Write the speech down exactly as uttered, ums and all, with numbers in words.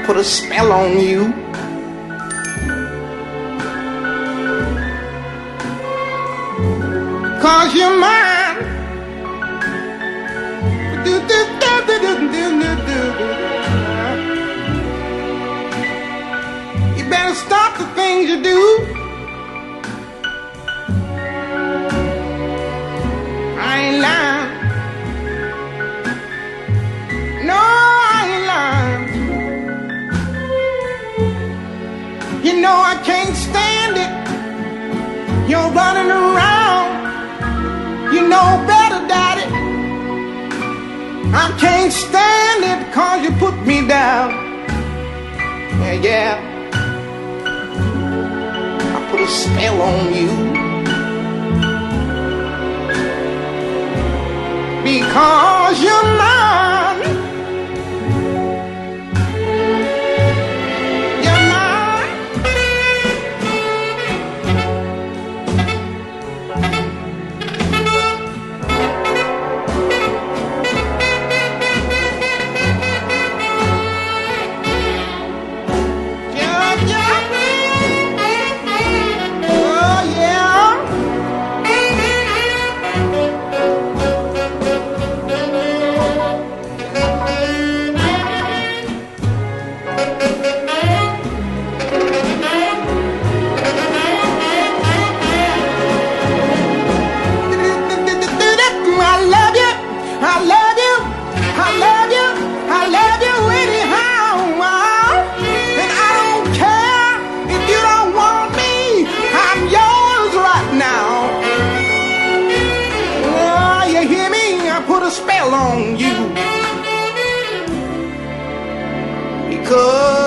put a spell on you. Cause you're mine. Do, do, do, do, do, do, do, do. You better stop the things you do. I ain't lying. No, I ain't lying. You know I can't stand it. You're running around. You know better, Daddy. I can't stand it cause you put me down. Yeah, yeah. I put a spell on you. Because you're mine. Spell on you because